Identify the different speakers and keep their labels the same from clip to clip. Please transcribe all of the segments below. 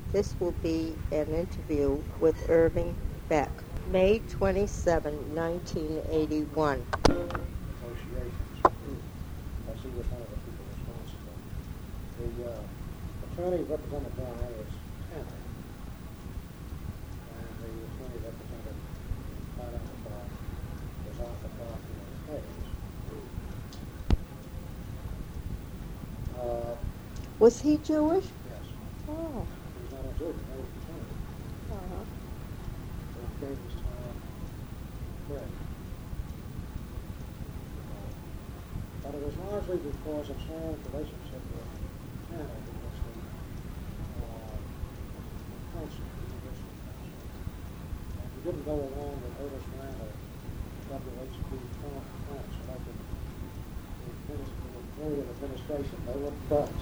Speaker 1: This will be an interview with Irving Beck. May 27, 1981.
Speaker 2: Negotiations. As he was one of the people responsible. The attorney represented Brown as Tanner, and the attorney represented Identified was Arthur Barkley Hayes.
Speaker 1: Was he Jewish?
Speaker 2: Yes.
Speaker 1: Oh.
Speaker 2: He was not a Jew, he was the attorney.
Speaker 1: Uh-huh.
Speaker 2: So he gave his time bread. But it was largely because of Sam's relationship with Tanner, who was the counsel, the university counsel. And he didn't go along with Otis Rand or WHP Clarence, like the William administration. They were buds.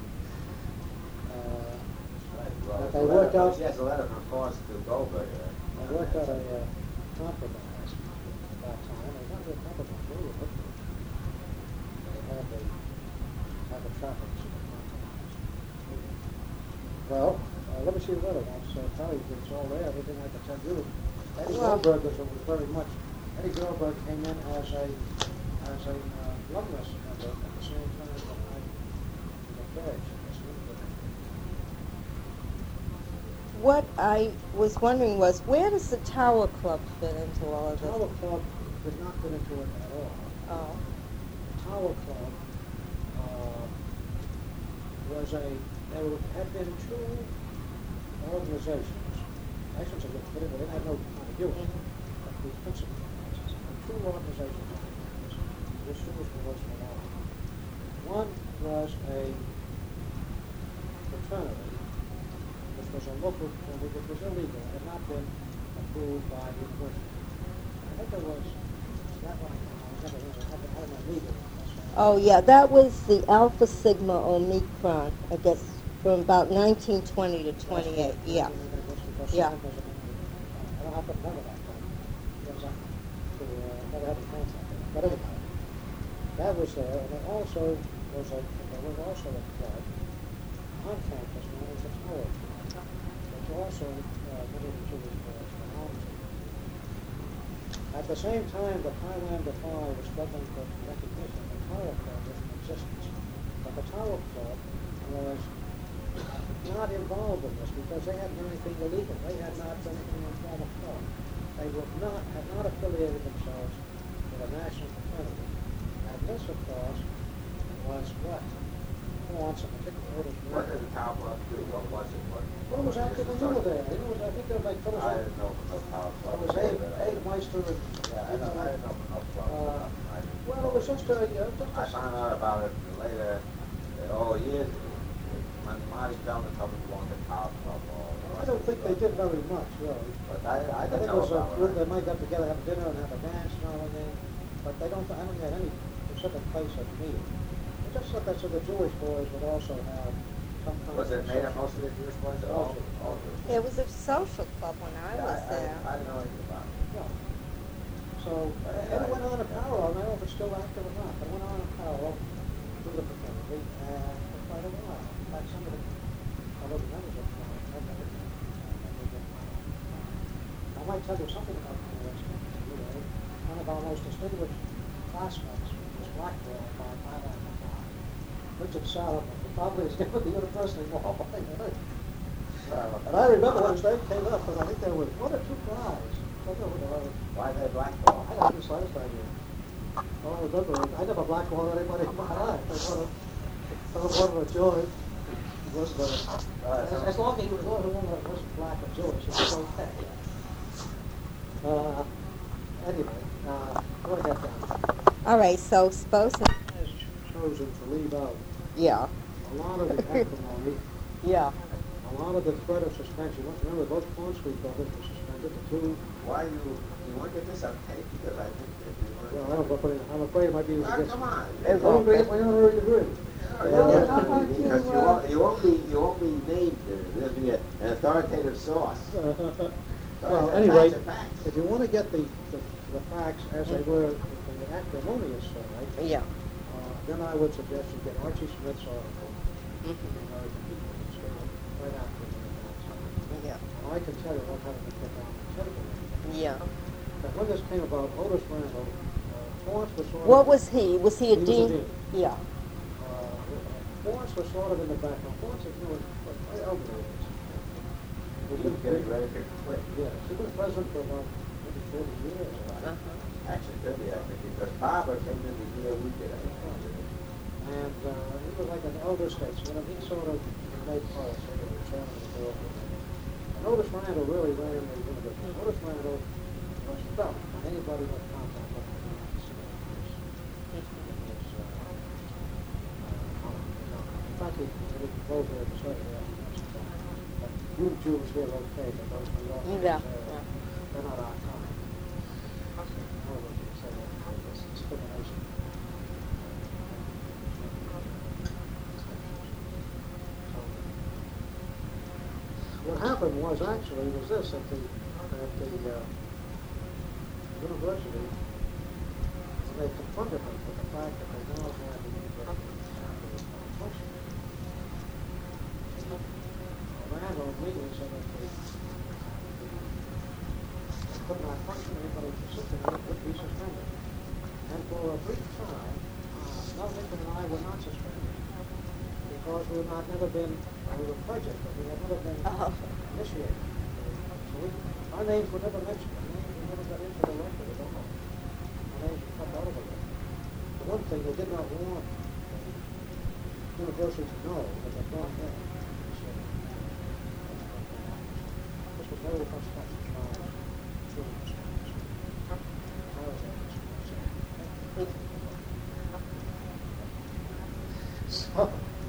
Speaker 2: But they worked out.
Speaker 3: She has a letter from Forrest to Goldberg.
Speaker 2: They worked out a compromise at that time. It was not really a compromise, really a victory. They had the traffic compromise. Well, let me see the letter once. Probably it's all there. Everything I can tell you. Eddie Goldberg was very much. Eddie Goldberg came in as a Loveless member at the same time that I was a pledge.
Speaker 1: What I was wondering was, where does the Tower Club fit into all of
Speaker 2: The
Speaker 1: this?
Speaker 2: Tower Club did not fit into it at all.
Speaker 1: Oh.
Speaker 2: The Tower Club had been two organizations. I shouldn't say that, but it had no continuity. But the principal organizations, two organizations which was belonged. One was a fraternity, which was a local fraternity, which was illegal, had not been approved by the university. I think there was that one. I don't know legal.
Speaker 1: Oh, yeah, that was the Alpha Sigma Omicron, I guess, from about 1920 to 28, yeah. Yeah.
Speaker 2: I don't have to remember that time, because I never had the contact. But anyhow, that was there, and there was also a club on campus known as the Tower Club, which also many of the Jewish boys belonged to. At the same time, the Highlander Five was struggling for recognition. The Tower Club was in existence, but the Tower Club was not involved in this because they hadn't done anything illegal. They had not done anything in form of club. They had not affiliated themselves with a national fraternity. And this, of course, was what? Who wants a particular order?
Speaker 3: What did the Tower Club do? What was it?
Speaker 2: Well, it was active in New there. I think there was like Phyllis.
Speaker 3: I didn't know from the Tower Club.
Speaker 2: It was Abe Meister and...
Speaker 3: Yeah, I didn't know from the club.
Speaker 2: Well, it was just a...
Speaker 3: I found out about it later, all years, when Marty Feldman told me to belong to the Tower Club.
Speaker 2: I don't think they did very much, really.
Speaker 3: But I
Speaker 2: think
Speaker 3: didn't
Speaker 2: it
Speaker 3: know
Speaker 2: was
Speaker 3: about
Speaker 2: good.
Speaker 3: it.
Speaker 2: They might get together, have dinner, and have a dance now and then. But I don't think they had any specific place at meal. It's just like that, so the Jewish boys would also have some kind
Speaker 3: Was
Speaker 2: of...
Speaker 3: it made up mostly of Jewish boys?
Speaker 2: All
Speaker 1: It was a social club when I was there.
Speaker 3: I didn't know anything about it.
Speaker 2: Yeah. So, and it went on in parallel. I don't know if it's still active or not, but it went on in parallel through the fraternity for quite a while. In fact, some of the other members of the fraternity I might tell you something about the university. One of our most distinguished classmates was blackballed by Highlander Five. Richard Salomon, who probably is given the university more by heard. And I remember when his name came up, and I think there were one or two guys.
Speaker 3: Why they blackball?
Speaker 2: I got the slightest idea. All I remember is I never blackballed anybody in my life. I wanted to join. As long as he was the only one that wasn't black or Jewish, it was okay. Anyway, go ahead, Dan.
Speaker 1: All right, so suppose...
Speaker 2: Has chosen to leave out
Speaker 1: Yeah.
Speaker 2: a lot of the acrimony,
Speaker 1: Yeah.
Speaker 2: a lot of the threat of suspension. Remember, both Pond Street buildings were suspended. The two...
Speaker 3: Why you want to get this on tape? Because I think that you want to...
Speaker 2: Well, I don't know, but I'm afraid it might be...
Speaker 3: Come on.
Speaker 2: I don't really agree.
Speaker 3: Because you won't be named. There'll be an authoritative source.
Speaker 2: Well, anyway, if you want to get the facts as they were in the acrimonious side,
Speaker 1: Yeah.
Speaker 2: then I would suggest you get Archie Smith's article in the American People. It's right after the tell you what happened to put down the table.
Speaker 1: Yeah.
Speaker 2: But when this came about, Otis Randall, Florence was sort of...
Speaker 1: What was he? Was he a
Speaker 2: He was a
Speaker 1: dean?
Speaker 2: dean.
Speaker 1: Yeah.
Speaker 2: Florence was sort of in the background. Florence is, very elderly.
Speaker 3: He was getting ready to quit.
Speaker 2: Yeah, he's been president for about maybe 40 years.
Speaker 3: Actually, 50, I think, because Barber came in the year we did, I think.
Speaker 2: And he was like an elder statesman, and he sort of made policy and the chairman of the board. And Otis Randall really ran the university. Otis Randall was felt by anybody with contact with the United States. In fact, he didn't go there to say that. You Jews here okay, but those New Yorkers,
Speaker 1: Yeah.
Speaker 2: they're not our kind. In other words, you can say that it's discrimination. What happened was actually this, at the university, they confronted them with the fact that they now had the university function. Randall immediately said that they could not function, anybody who persisted in it would be suspended. And for a brief time, Mel Lincoln and I were not suspended because we had never been, we were pledged, but we had never been initiated. So our names were never mentioned. Our names were never got into the record at all. Our names were cut out of the record. For one thing, they did not want the university to know that they'd gone there. This was very much touched by children's schools. So,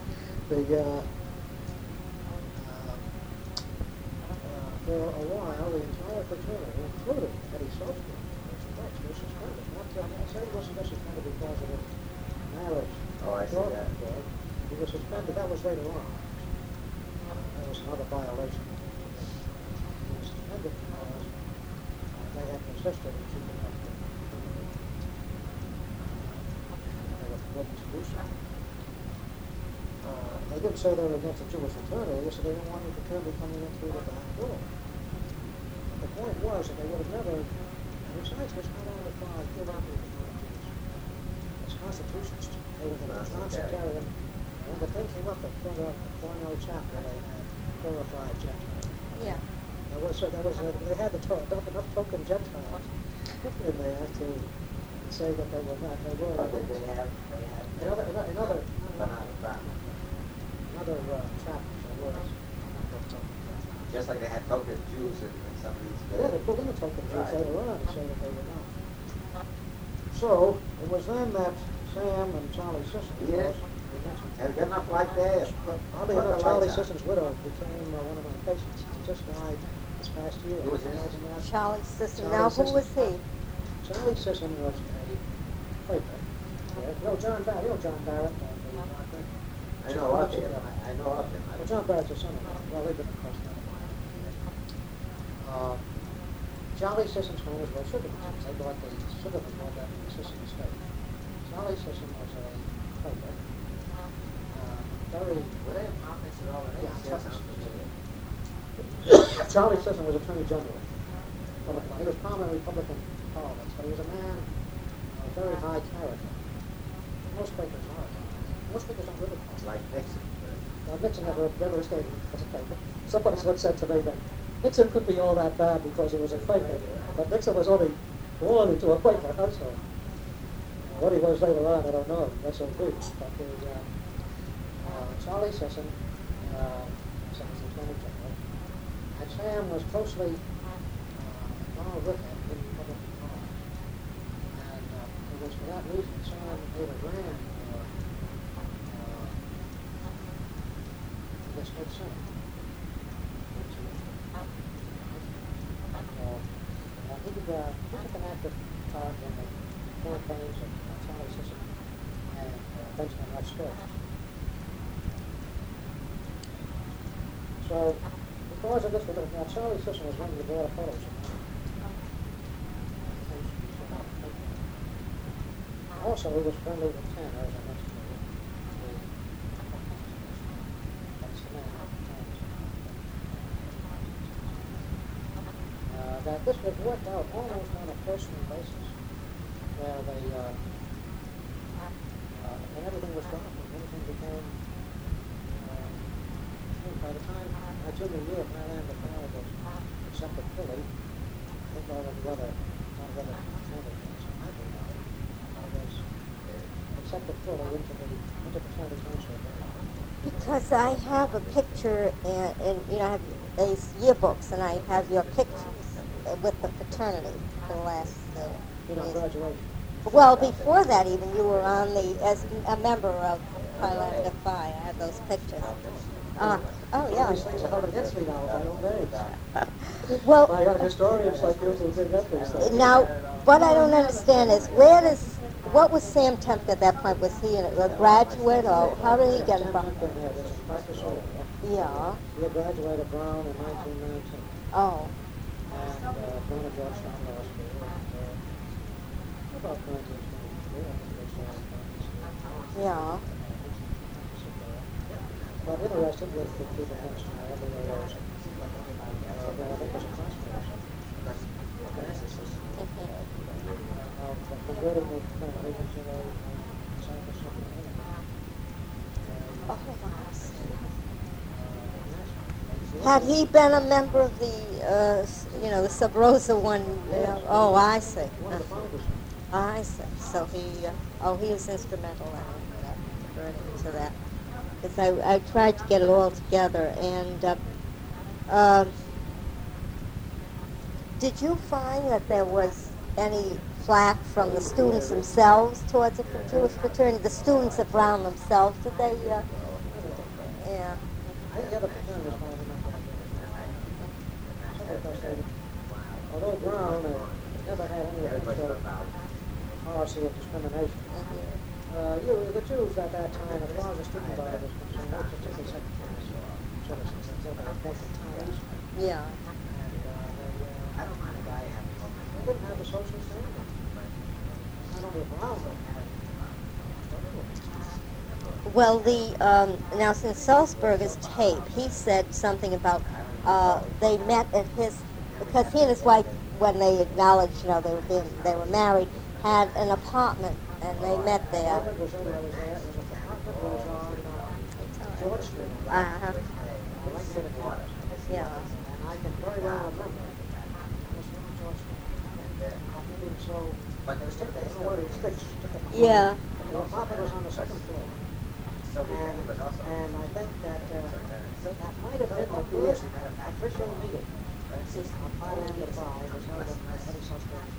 Speaker 2: for a while, the entire fraternity, including Eddie Salzberg, was suspended. I say he wasn't just suspended because of his marriage.
Speaker 3: Oh, I see that.
Speaker 2: He was suspended. That was later on. That was another violation. He was suspended because they had persisted in keeping up the they were forbidden to do so. They didn't say they were against the Jewish fraternity. They said they didn't want the fraternity coming in through the back door. The point was that they would have never, and besides, this not only applies to as constitutionists. They were the non-sectarian. And when the thing came up at Cornell Chapel, they had glorified Gentiles.
Speaker 1: Yeah.
Speaker 2: They had enough token Gentiles in there to say that they were not. They were. Another chapter there was.
Speaker 3: Just like they had token Jews in some of these.
Speaker 2: Yeah, they put in the token Jews later on to say that they were not. So it was then that Sam and Charlie Sisson.
Speaker 3: Yes. And good enough like that.
Speaker 2: Oddly enough, Charlie Sisson's widow became one of my patients. She just died this past year.
Speaker 3: Who was
Speaker 2: that?
Speaker 1: Charlie Sisson.
Speaker 2: Charlie
Speaker 1: Now, who
Speaker 2: Sisson.
Speaker 1: was he?
Speaker 2: Charlie Sisson was a Quaker. John Barrett. You know John Barrett?
Speaker 3: I know of him. I know of him.
Speaker 2: Well, John Barrett's a son-in-law. Well, they've been across that. Charlie Sisson's home was where Sugarman. They bought the Sugarman bought that Sisson estate. Charlie Sisson was a Quaker. Charlie Sisson was Attorney General. He was prominent in Republican politics, but he was a man of very high character. Most Quakers are. Most Quakers don't live in politics.
Speaker 3: Like Nixon.
Speaker 2: Nixon never stayed as a Quaker. Somebody said to me that Nixon could be all that bad because he was a Quaker, but Nixon was only born into a Quaker household. What he was later on, I don't know. That's so big. But Charlie Sisson was Attorney General, and Sam was closely involved with him in Republican politics. And it was for that reason Sam later ran for the state senate. He took an active part in the campaigns of Charlie Sisson and Benjamin F. Stokes. So, because of this, now Charlie Sisson was running the Board of Fellowship. Also, he was friendly with Tanner, as I mentioned earlier. That's the man. that this was worked out almost on a personal basis, where they, and everything was gone. Everything became, by the time my junior year, Highlander 5 was accepted fully, I think all of the other candidates, I was accepted fully into the county council.
Speaker 1: Because I have a picture, and you know, I have these yearbooks, and I have your pictures with the fraternity for the last.
Speaker 2: You know, graduation.
Speaker 1: Well, before that, even you were on as a member of Highlander Phi. I have those pictures. Oh yeah.
Speaker 2: These things are held against me now. I don't know.
Speaker 1: Well,
Speaker 2: I got historians like you who dig up these things.
Speaker 1: now, what I don't understand is what was Sam Tempt at that point? Was he a graduate, or how did he get involved? Yeah.
Speaker 2: He had graduated Brown in 1919.
Speaker 1: Oh.
Speaker 2: And gone to Georgetown Law School. About 1923, I think they started.
Speaker 1: Yeah.
Speaker 2: But interested with the people next to me, everywhere there was I think it was a classmate. Converting the religion to a scientific.
Speaker 1: Oh, had he been a member of the, the Sub Rosa one? Oh, I see.
Speaker 2: One of the founders.
Speaker 1: I see. So he is instrumental in converting to that. Because I tried to get it all together, and did you find that there was any flack from the students themselves towards the Jewish fraternity? The students at Brown themselves, did they? Yeah.
Speaker 2: I think the other fraternity was fine enough. Although Brown never had any policy of discrimination. The Jews at that time, as far as the student body was concerned, were particularly second-class citizens. They were towns.
Speaker 1: Yeah.
Speaker 2: They didn't have the social standing. Not only Brown, but
Speaker 1: Well, now since Salzberger's tape, he said something about they met at because he and his wife, when they acknowledged, they were married, had an apartment, and they met there.
Speaker 2: the apartment was on George Street.
Speaker 1: Uh-huh.
Speaker 2: Right near the quarters.
Speaker 1: Yeah.
Speaker 2: And I can very well remember. It was on George Street. So,
Speaker 1: Yeah.
Speaker 2: The apartment was on the second floor. And I think that might have been the first official meeting on Highlander 5 was held at Eddie Salzberger's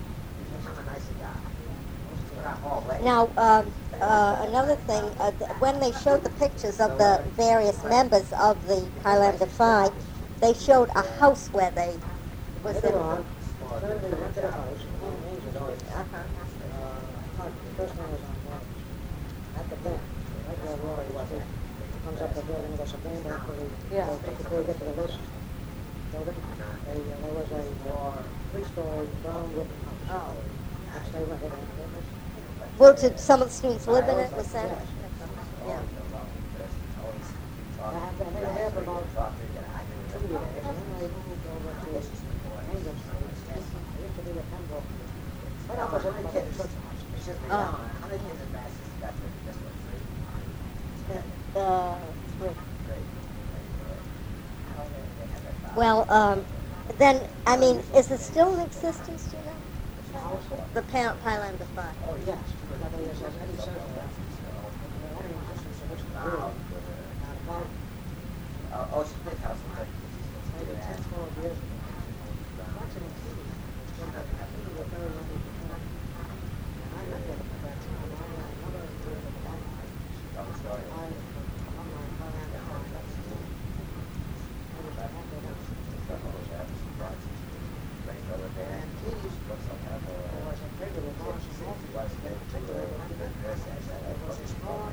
Speaker 2: apartment.
Speaker 1: Now, another thing, when they showed the pictures of the various members of the Highlander Phi, they showed a house where they was in.
Speaker 2: Later on, they rented a house on Angel Street. The first one was on Waters. At the bend, right where Roy was. Comes up the building, there's a bend after before you get to the list building. There was a three-story brown wooden house. Which they rented on.
Speaker 1: Well, did some of the students live in it? Was that?
Speaker 2: Yes.
Speaker 1: Yeah.
Speaker 2: They were there for about 2 years, and then they moved over to Angel Street. They used to be at Pembroke. Right opposite the church house.
Speaker 1: Well, then, I mean, is it still in existence, do you know? The Highlander Phi.
Speaker 2: Oh, yes. Eddie says that. The only existence of this career. About
Speaker 3: Smith House.
Speaker 2: maybe 10, 12 years ago. Approximately. They were very lucky to come. And I met them at that time. I had another career at the bank. I was on my Highlander Phi. I was at Highlander Phi. And these, there was a regular boss in Norfolk. In particular, there was a strong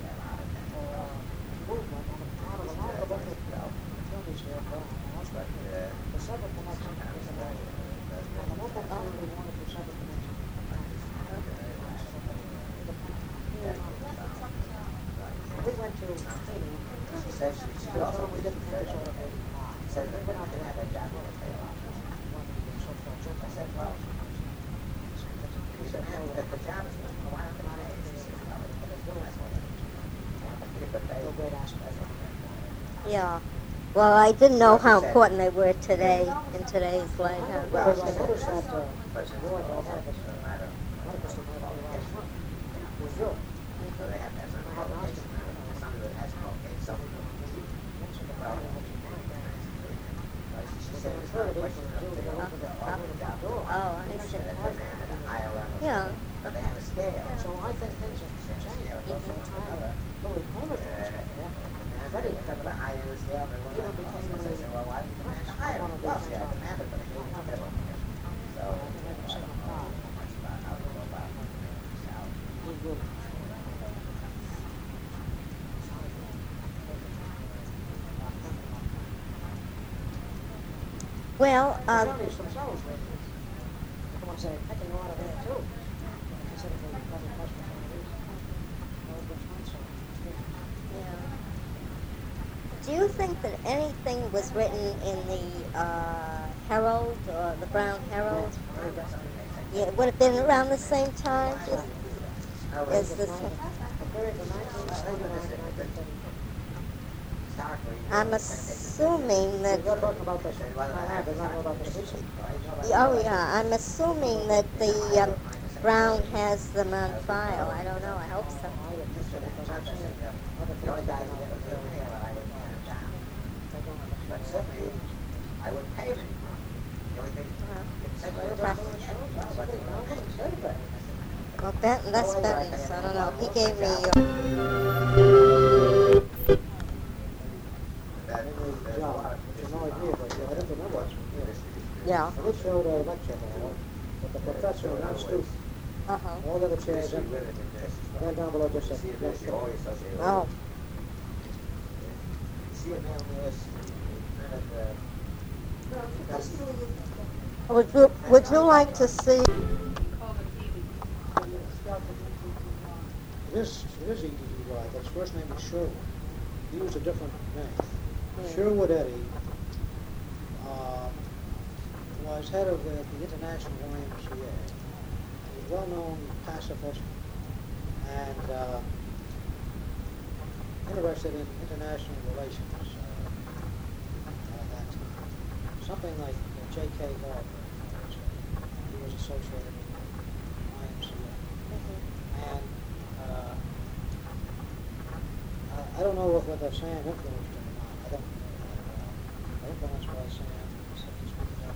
Speaker 2: movement on the part of a lot of the local attorneys here, for several connections with the bank. And the local community wanted to sever connections. We went to meeting. We didn't have sort of a they went out to have a
Speaker 1: Yeah. Well, I didn't know how important they were today, in today's life.
Speaker 2: Because I noticed that
Speaker 3: But since
Speaker 2: more
Speaker 3: it's
Speaker 2: than
Speaker 3: all
Speaker 2: one of us,
Speaker 3: a matter
Speaker 2: one of us that might be last month was Europe.
Speaker 3: so they have to have some
Speaker 2: I had asked
Speaker 3: qualification.
Speaker 2: him,
Speaker 3: Somebody that has qualification, somebody that
Speaker 2: Mexico,
Speaker 3: well,
Speaker 2: I had some time there.
Speaker 3: she
Speaker 2: But
Speaker 3: said
Speaker 2: the
Speaker 3: it's not a
Speaker 2: majority
Speaker 3: question
Speaker 2: from
Speaker 3: of
Speaker 2: June
Speaker 3: they
Speaker 2: to
Speaker 3: don't
Speaker 2: open the
Speaker 3: offer
Speaker 2: open
Speaker 3: the
Speaker 2: the
Speaker 3: job.
Speaker 2: door.
Speaker 1: Oh, I
Speaker 3: They
Speaker 1: see.
Speaker 3: said that they had a higher level.
Speaker 1: Yeah.
Speaker 3: But they have a scale.
Speaker 2: So I think things have changed. There's no time. Louis Palmer's was there. Freddie
Speaker 3: They have a high end scale. They
Speaker 2: even became
Speaker 3: want to say, well, why didn't you demand a higher? Well, see, I demanded, but I gave it to them. So, I don't know much about how to go about salary.
Speaker 1: Well,
Speaker 2: Johnny's from Salisbury. I want to say, pecking order there too. Considered the present question of these. Salisbury's not so.
Speaker 1: yeah. Do you think that anything was written in the Herald or the Brown Herald? Yeah, it would have been around the same time as this.
Speaker 2: The period from 1939 to 1932.
Speaker 1: I'm assuming that.
Speaker 2: You're talking about this. I don't know about this.
Speaker 1: Oh yeah, I'm assuming that the Brown has them on file. I don't know. I hope so.
Speaker 2: I would think so because I've seen other things going on in the area.
Speaker 3: But certainly, I wouldn't pay him anymore. The only thing
Speaker 1: Well, Benton, that's Benton's. I don't know. He gave me.
Speaker 2: Job, which annoyed me, but I didn't remember it.
Speaker 1: Yeah.
Speaker 2: I did show the lecture hall, but the professor and one student, all the other chairs empty. And then down below just said, lecture.
Speaker 1: Oh.
Speaker 3: See a man there,
Speaker 1: Would you like to see?
Speaker 2: It is E.D.D. White, but his first name is Sherwood. He used a different name. Sherwood Eddy was head of the International YMCA. He was a well-known pacifist and interested in international relations. Something like J.K. Gardner. He was associated with the YMCA. And I don't know whether Sam influenced him or not. I don't know. Influenced by Sam, except to speak of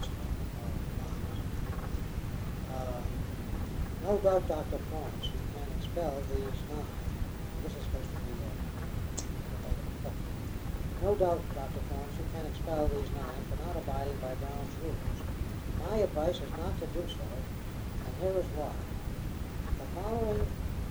Speaker 2: no doubt Dr. Florence, you can expel these nine. This is supposed to be no doubt, Dr. Florence, you can expel these nine for not abiding by Brown's rules. My advice is not to do so, and here is why. The following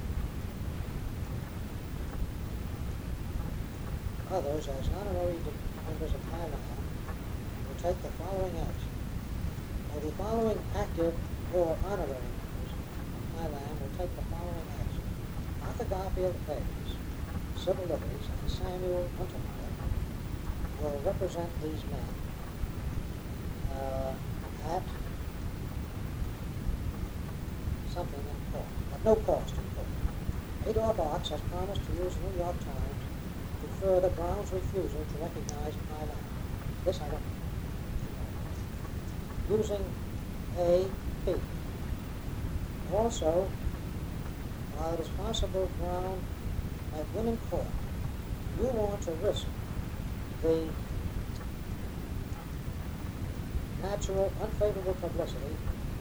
Speaker 2: others, as honorary members of Thailand, will take the following action. Or the following active or honorary members of Thailand will take the following action. Arthur Garfield Hayes, Civil Liberties, and Samuel Untermeyer will represent these men at something in court, at no cost in court. Adolph Ox has promised to use the New York Times to further Brown's refusal to recognize Thailand. This I don't know. Using A.P. Also, while it is possible Brown might win in court, you want to risk the natural, unfavorable publicity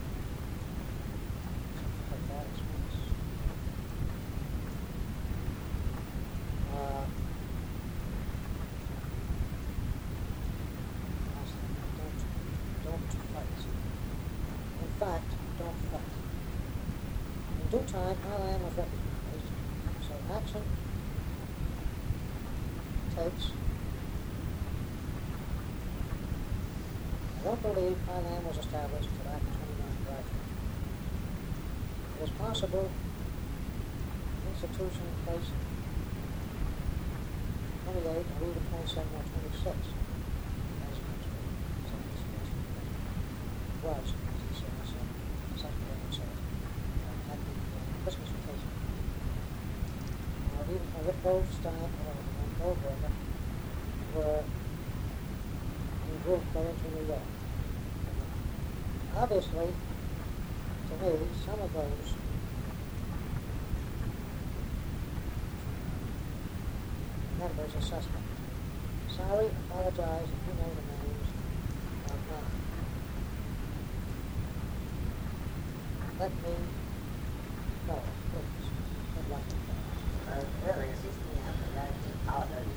Speaker 2: don't fight. In fact, don't fight. In due time, Thailand was recognized, so action takes. I don't believe Thailand was established until after 29 Bradford. It is possible institution in place 28 or even 27 or 26. Was, as he says, Secretary said, at the Christmas vacation. Even if both start or both over, were in group going to New York. Obviously, to me, some of those members are suspect. Sorry, apologize if you know the names. Let me know, please. Good luck.
Speaker 3: Earlier, 16 after that, apologize.